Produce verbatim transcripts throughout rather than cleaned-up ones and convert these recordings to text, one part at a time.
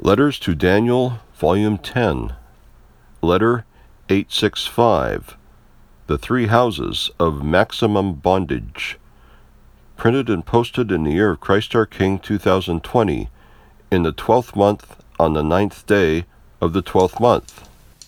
Letters to Daniel, Volume ten. Letter eight sixty-five. The Three Houses of Maximum Bondage. Printed and posted in the year of Christ our King two thousand twenty, in the twelfth month, on the ninth day of the twelfth month.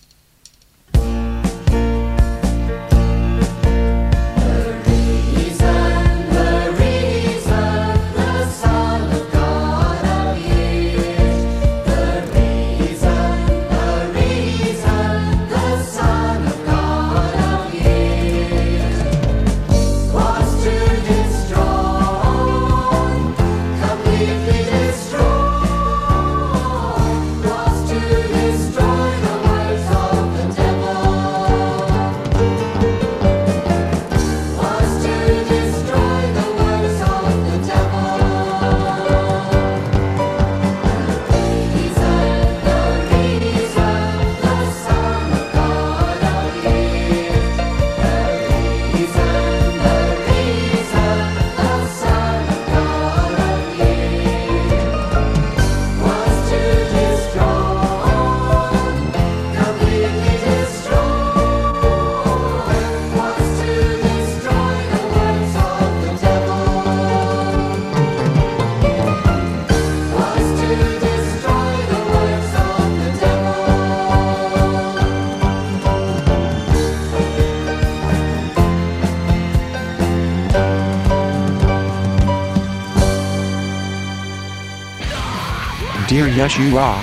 Dear Yeshua,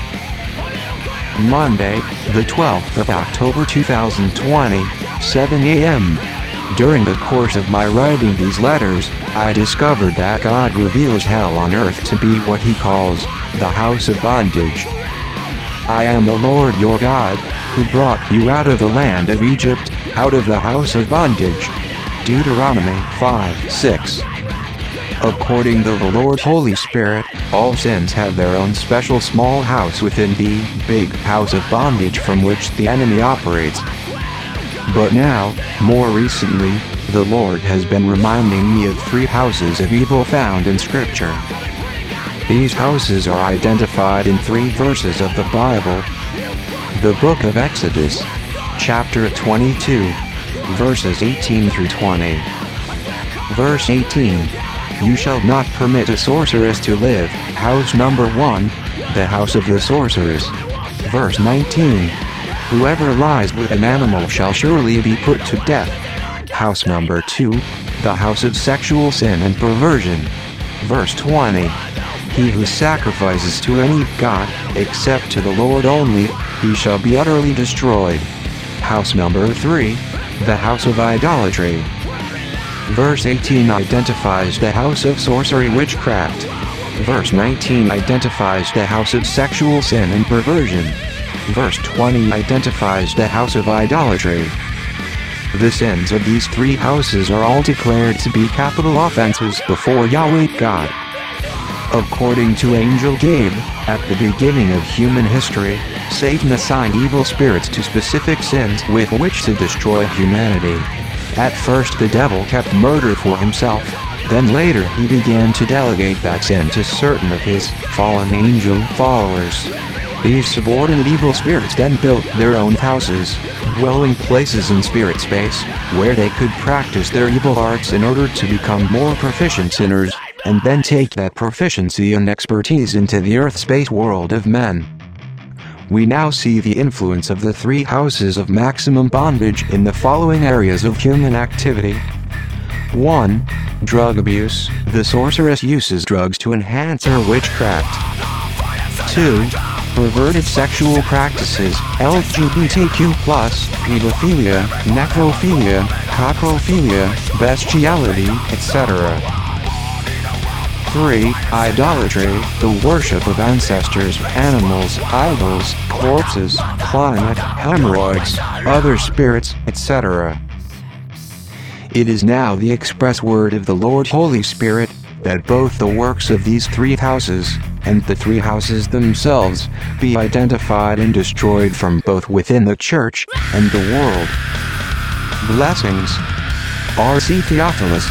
Monday, the twelfth of October two thousand twenty, seven a m During the course of my writing these letters, I discovered that God reveals hell on earth to be what he calls the house of bondage. I am the Lord your God, who brought you out of the land of Egypt, out of the house of bondage. Deuteronomy five six. According to the Lord Holy Spirit, all sins have their own special small house within the big house of bondage from which the enemy operates. But now, more recently, the Lord has been reminding me of three houses of evil found in Scripture. These houses are identified in three verses of the Bible. The book of Exodus, chapter twenty-two, verses eighteen through twenty. Verse eighteen. You shall not permit a sorceress to live. House number one, the house of the sorceress. Verse nineteen. Whoever lies with an animal shall surely be put to death. House number two, the house of sexual sin and perversion. Verse twenty. He who sacrifices to any god, except to the Lord only, he shall be utterly destroyed. House number three, the house of idolatry. Verse eighteen identifies the house of sorcery witchcraft. Verse nineteen identifies the house of sexual sin and perversion. Verse twenty identifies the house of idolatry. The sins of these three houses are all declared to be capital offenses before Yahweh God. According to Angel Gabe, at the beginning of human history, Satan assigned evil spirits to specific sins with which to destroy humanity. At first the devil kept murder for himself, then later he began to delegate that sin to certain of his fallen angel followers. These subordinate evil spirits then built their own houses, dwelling places in spirit space, where they could practice their evil arts in order to become more proficient sinners, and then take that proficiency and expertise into the earth space world of men. We now see the influence of the three houses of maximum bondage in the following areas of human activity. one. Drug abuse. The sorceress uses drugs to enhance her witchcraft. two. Perverted sexual practices, L G B T Q plus, pedophilia, necrophilia, coprophilia, bestiality, et cetera. three. Idolatry, the worship of ancestors, animals, idols, corpses, climate, hemorrhoids, other spirits, et cetera. It is now the express word of the Lord Holy Spirit, that both the works of these three houses, and the three houses themselves, be identified and destroyed from both within the church, and the world. Blessings. R C Theophilus.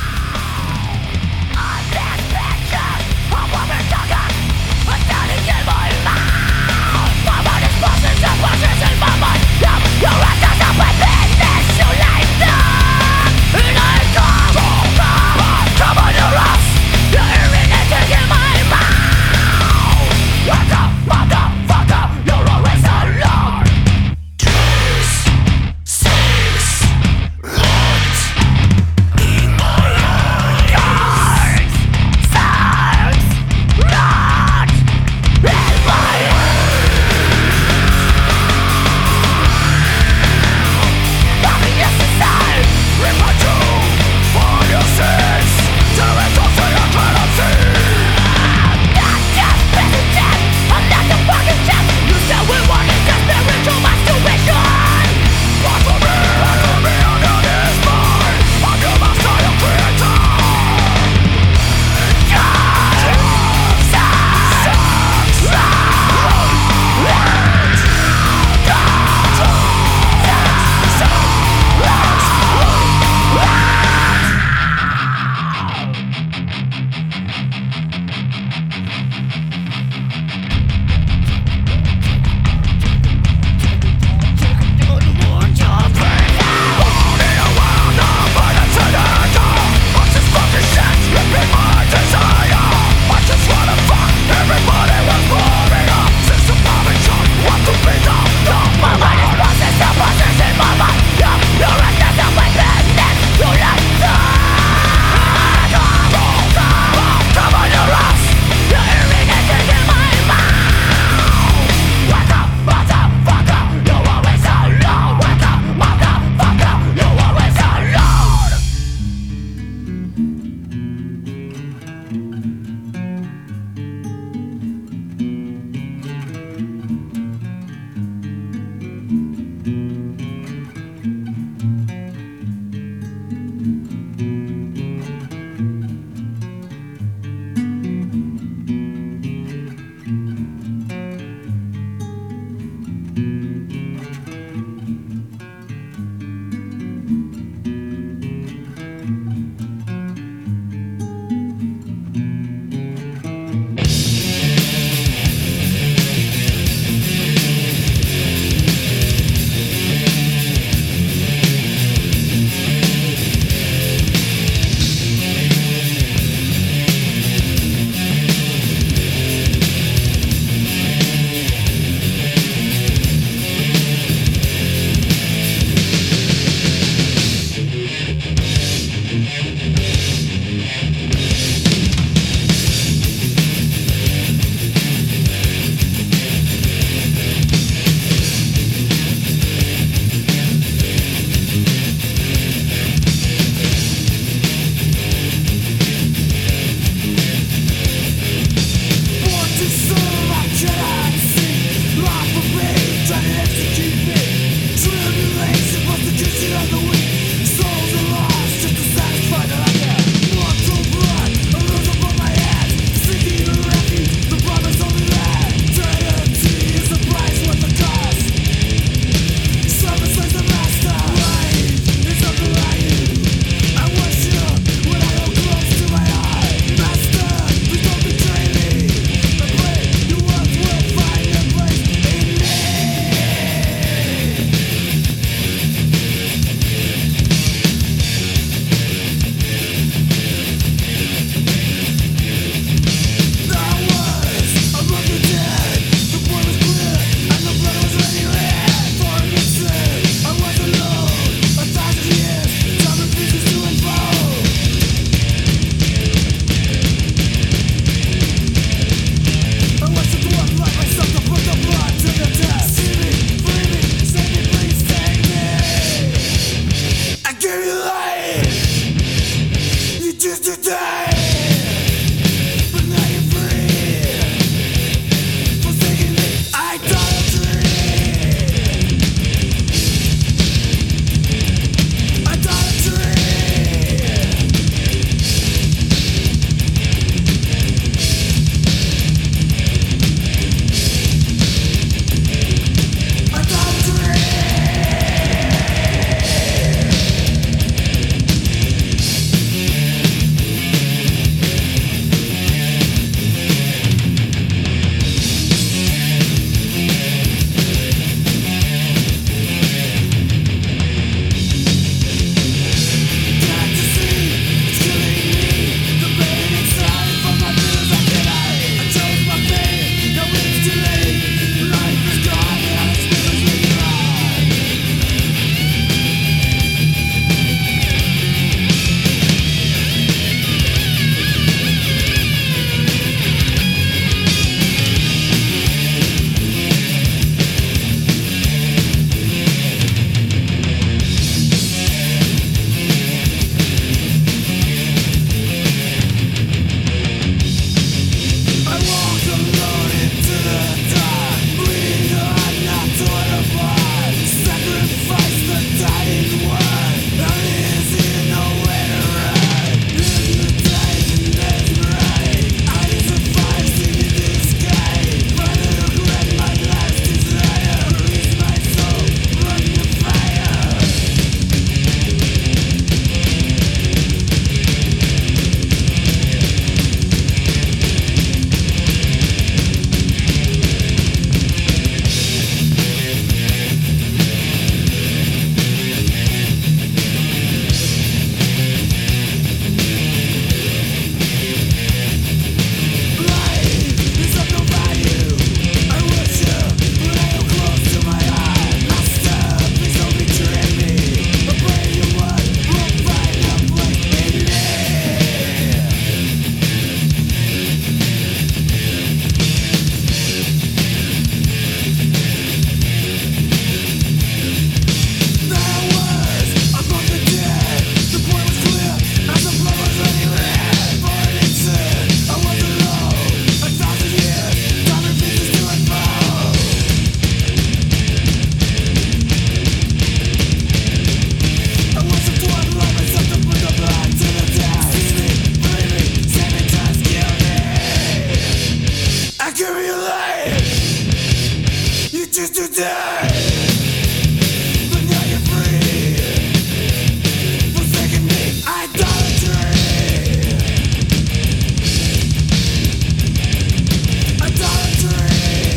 just today. But now you're free. Forsaking me, idolatry. Idolatry.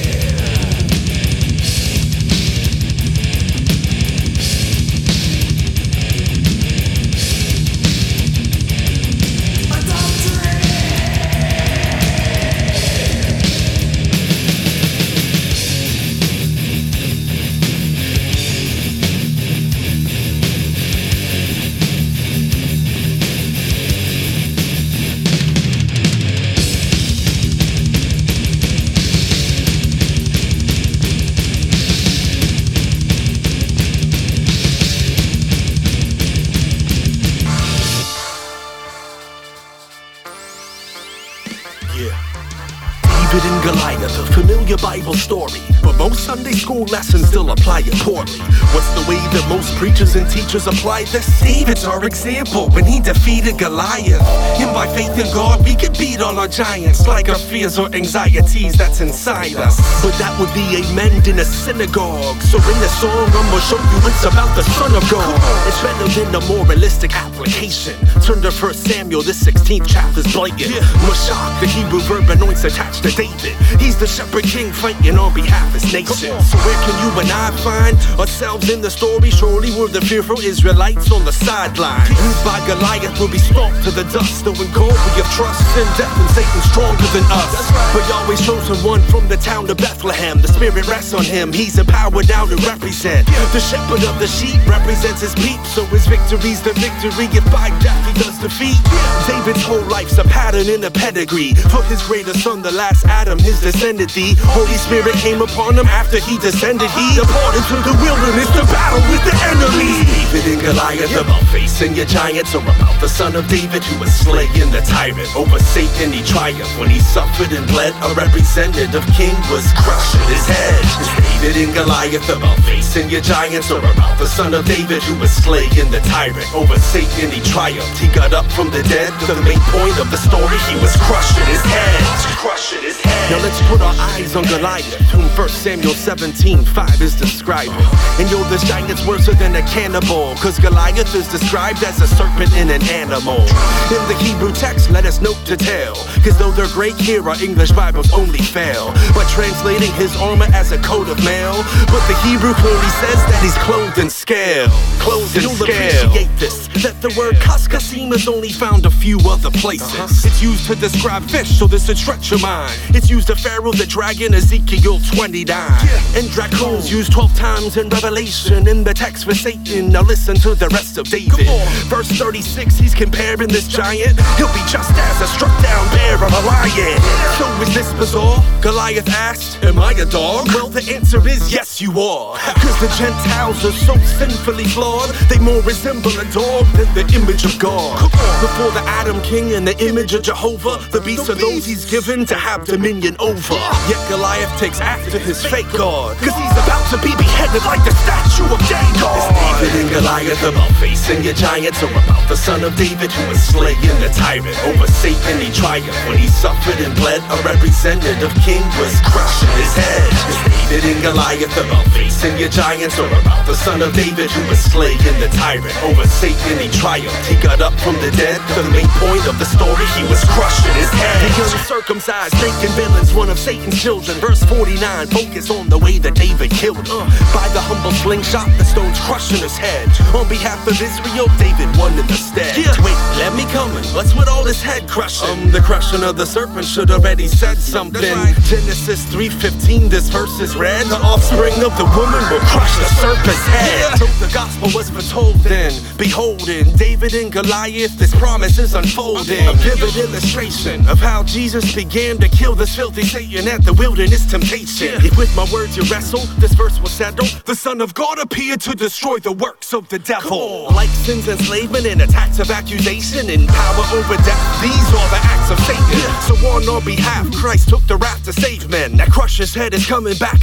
David and Goliath, a familiar Bible story, but most Sunday school lessons still apply it poorly. What's the way that most preachers and teachers apply this? David's our example when he defeated Goliath. And by faith in God, we can beat all our giants, like our fears or anxieties that's inside us. But that would be amen in a synagogue. So in the song, I'ma show you it's about the Son of God. It's better than a moralistic application. Turn to First Samuel, the sixteenth chapter's blatant. Mashach, the Hebrew verb anoints attached to David. He's the shepherd king fighting on behalf of his nation. So where can you and I find ourselves in the story? Surely we're the fearful Israelites on the sideline. Used by Goliath will be stomped to the dust. Though in God we have trust in death and Satan stronger than us. But Yahweh's chosen one from the town of Bethlehem. The spirit rests on him, he's empowered now to represent. The shepherd of the sheep represents his peep. So his victory's the victory if by death he does defeat. David's whole life's a pattern in a pedigree. For his greater son, the last Adam, his descendant, the Holy Spirit came upon him after he descended. He departed to the wilderness to battle with the enemy. David and Goliath, about facing your giants, or about the son of David who was slaying the tyrant. Over Satan he triumphed when he suffered and bled. A representative king was crushing his head. It's David and Goliath, about facing your giants, or about the son of David who was slaying the tyrant. Over Satan he triumphed, he got up from the dead. The main point of the story, he was crushing his head. Crushing his head. Now let's put our eyes on Goliath, whom First Samuel seventeen five is describing. And yo, this giant's worse than a cannibal, cause Goliath is described as a serpent and an animal. In the Hebrew text, let us note to tell, cause though they're great here, our English Bibles only fail by translating his armor as a coat of mail. But the Hebrew clearly says that he's clothed in scale. Clothed in You'll scale. Appreciate this, that the word kaskasim is only found a few other places. Uh-huh. It's used to describe fish, so this should stretch your mind. It's used to Pharaoh the dragon, Ezekiel twenty-nine. Yeah. And Dracoon's used twelve times in Revelation in the text for Satan. Now listen to the rest of David. Verse thirty-six, he's comparing this giant. He'll be just as a struck down bear of a lion. So is this bizarre? Goliath asked, am I a dog? Well, the answer is yes, you are. Cause the Gentiles are so sinfully flawed, they more resemble a dog than the image of God. Before the Adam King and the image of Jehovah, the beasts are those he's given to have dominion over. Yet Goliath takes after his fake God, cause he's about to be beheaded like the statue of Dagon. It's David and Goliath, about facing your giants, or about the son of David who was slaying the tyrant. Over Satan he triumphed when he suffered and bled. A representative king was crushing his head. It's David and Goliath, about facing your giants, or about the son of David who was slaying the tyrant. Over Satan he triumphed, he got up from the dead. The main point of the story, he was crushing his head. The uncircumcised drinking villains, one of Satan's children. Verse forty-nine, focus on the way that David killed him. Uh, by the humble slingshot, the stones crushing his head. On behalf of Israel, David won in the stead. Yeah. Wait, let me come in. What's with all this head crushing? Um, the crushing of the serpent should already said something. Right. Genesis three fifteen, this verse is read. The offspring of the woman will crush the serpent's head. Yeah. So the gospel was foretold then. Beholding David and Goliath, this promise is unfolding. A vivid illustration of how Jesus began to kill this filthy Satan at the wilderness temptation. Yeah. If with my words you wrestle, this verse will settle. The Son of God appeared to destroy the works of the devil. Like sin's enslavement and attacks of accusation and power over death, these are the acts of Satan. Yeah. So on our behalf, Christ took the wrath to save men. That crusher's head is coming back as the decay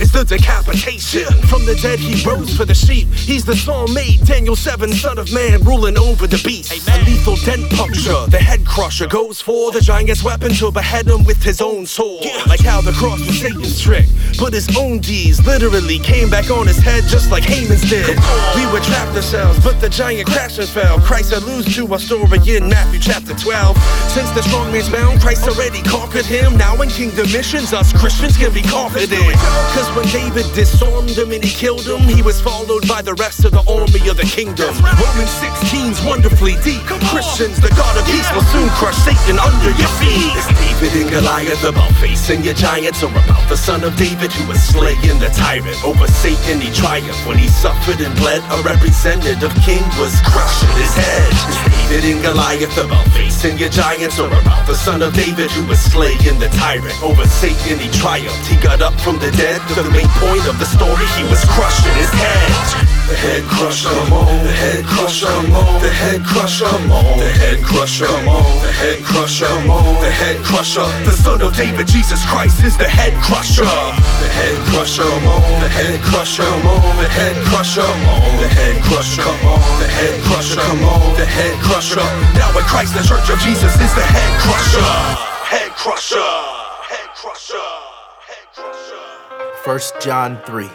decapitation. From the dead he rose for the sheep. He's the psalm made Daniel seven, son of man, ruling over the beast. Amen. A lethal dent puncture, the head crusher goes for the giant's weapon to behead him with his own sword. Yeah. Like how the cross was Satan's trick, but his own deeds literally came back on his head just like Haman's did. We were trapped ourselves, but the giant crashed and fell. Christ alludes to our story in Matthew chapter twelve. Since the strong man's bound, Christ already conquered him. Now in kingdom missions, us Christians can be confident. Cause when David disarmed him and he killed him, he was followed by the rest of the army of the kingdom. Romans sixteen's wonderfully deep. Christians, the God of peace will soon crush Satan under your feet. It's David and Goliath about facing your giants, or about the son of David who was slaying the tyrant. Over Satan he triumphed when he suffered and bled. A representative king was crushing his head. It's David and Goliath about facing your giants, or about the son of David who was slaying the tyrant. Over Satan he triumphed, he got up from the dead. The main point of the story, he was crushing his head. The head crusher, come on. The head crusher, come on. The head crusher, come on. The head crusher, come on. The head crusher, come on. The head crusher, the son of David, Jesus Christ is the head crusher. The head crusher, come on. The head crusher, come on. The head crusher, come on. The head crusher, come on. The head crusher, come on. The head crusher. Now in Christ, the Church of Jesus is the head crusher. Head crusher. Head crusher. Head crusher. First John three.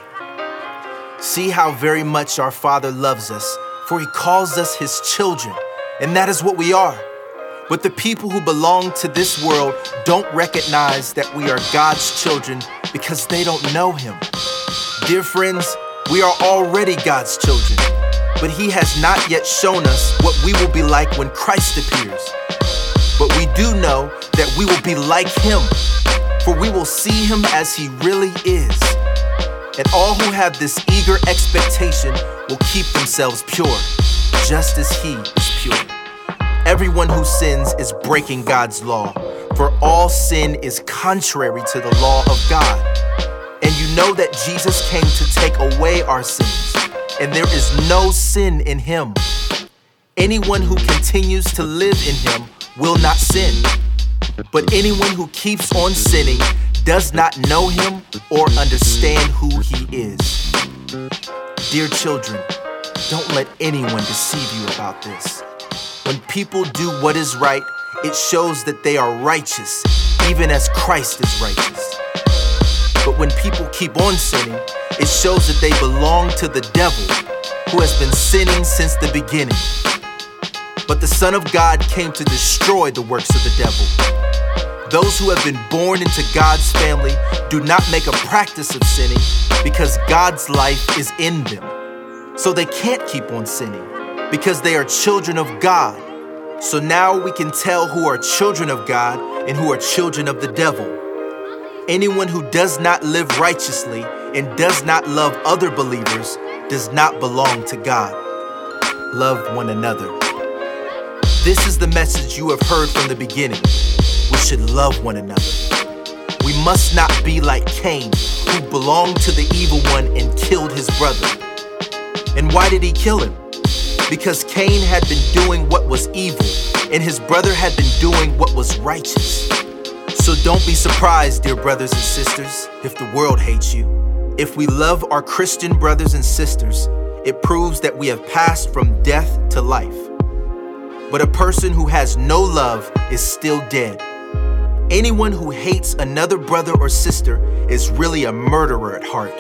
See how very much our Father loves us, for he calls us his children, and that is what we are. But the people who belong to this world don't recognize that we are God's children because they don't know him. Dear friends, we are already God's children, but he has not yet shown us what we will be like when Christ appears. But we do know that we will be like him, for we will see him as he really is. And all who have this eager expectation will keep themselves pure, just as he is pure. Everyone who sins is breaking God's law, for all sin is contrary to the law of God. And you know that Jesus came to take away our sins, and there is no sin in him. Anyone who continues to live in him will not sin. But anyone who keeps on sinning does not know him or understand who he is. Dear children, don't let anyone deceive you about this. When people do what is right, it shows that they are righteous, even as Christ is righteous. But when people keep on sinning, it shows that they belong to the devil, who has been sinning since the beginning. But the Son of God came to destroy the works of the devil. Those who have been born into God's family do not make a practice of sinning because God's life is in them. So they can't keep on sinning because they are children of God. So now we can tell who are children of God and who are children of the devil. Anyone who does not live righteously and does not love other believers does not belong to God. Love one another. This is the message you have heard from the beginning. We should love one another. We must not be like Cain, who belonged to the evil one and killed his brother. And why did he kill him? Because Cain had been doing what was evil, and his brother had been doing what was righteous. So don't be surprised, dear brothers and sisters, if the world hates you. If we love our Christian brothers and sisters, it proves that we have passed from death to life. But a person who has no love is still dead. Anyone who hates another brother or sister is really a murderer at heart.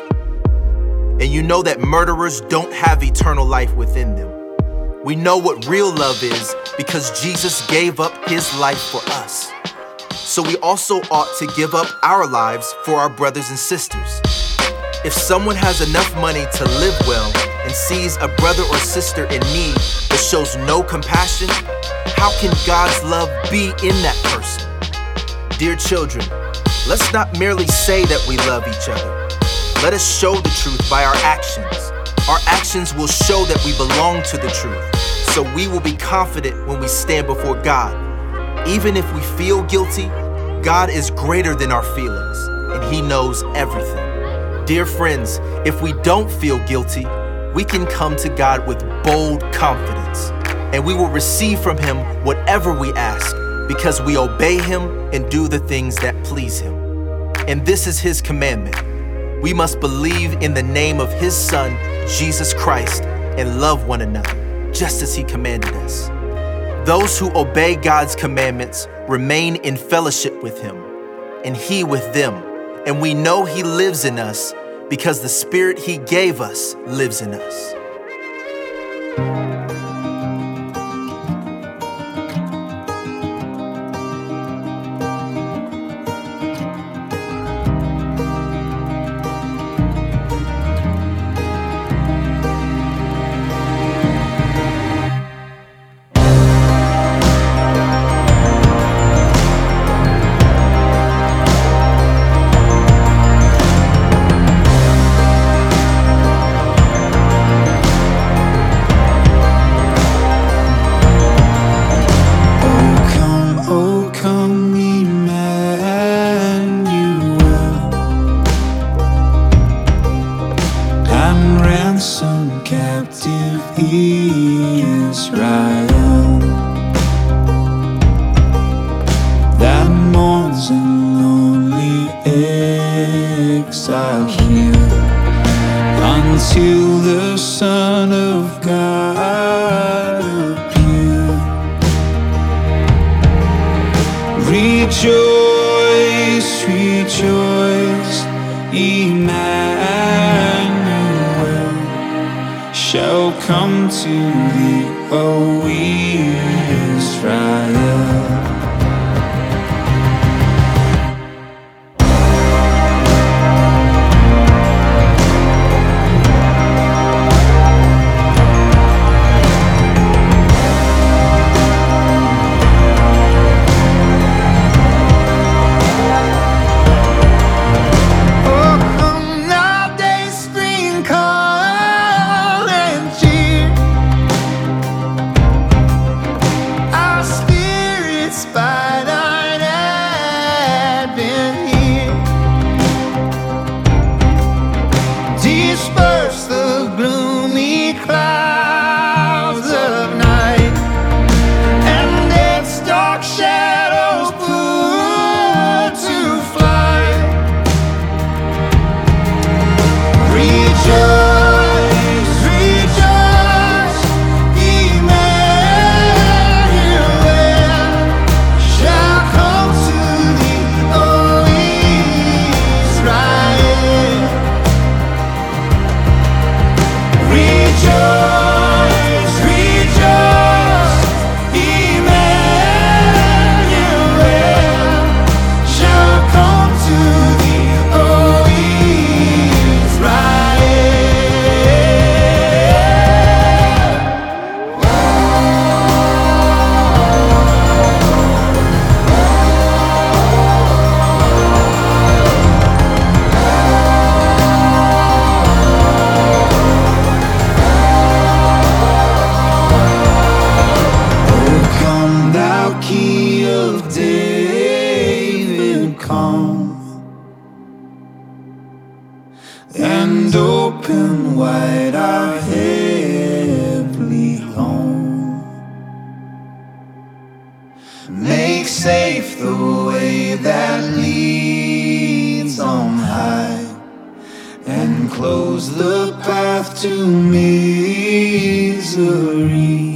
And you know that murderers don't have eternal life within them. We know what real love is because Jesus gave up his life for us. So we also ought to give up our lives for our brothers and sisters. If someone has enough money to live well and sees a brother or sister in need but shows no compassion, how can God's love be in that person? Dear children, let's not merely say that we love each other. Let us show the truth by our actions. Our actions will show that we belong to the truth, so we will be confident when we stand before God. Even if we feel guilty, God is greater than our feelings, and he knows everything. Dear friends, if we don't feel guilty, we can come to God with bold confidence, and we will receive from him whatever we ask, because we obey him and do the things that please him. And this is his commandment: we must believe in the name of his Son, Jesus Christ, and love one another, just as he commanded us. Those who obey God's commandments remain in fellowship with him, and he with them. And we know he lives in us because the Spirit he gave us lives in us. Ransom captive Israel that mourns in lonely exile here until the Son of God appear. Rejoice, rejoice, Emmanuel shall come to thee, O Israel. Disperse the gloomy clouds of night, and its dark shadows put to flight. Rejoice, rejoice, Emmanuel shall come to thee, O Israel. Rejoice, rejoice, Emmanuel shall come to thee, O Key of David, come and open wide our heavenly home. Make safe the way that leads on high, and close the path to misery.